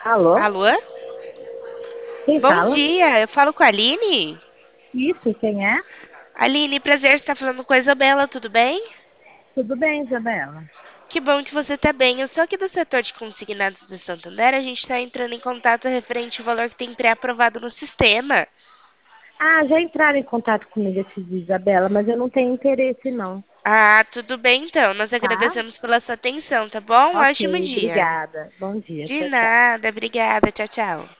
Alô? Alô? Quem Bom fala? dia, eu falo com a Aline. Isso, quem é? Aline, prazer estar falando com a Isabela, tudo bem? Tudo bem, Isabela? Que bom que você está bem. Eu sou aqui do setor de consignados do Santander. A gente está entrando em contato referente ao valor que tem pré-aprovado no sistema. Ah, já entraram em contato comigo esses dias, Isabela, mas eu não tenho interesse, não, Ah, tudo bem então. Nós tá? agradecemos pela sua atenção, tá bom? Um Ok, ótimo dia. obrigada. Bom dia, De tchau, tchau. nada, obrigada. Tchau, tchau.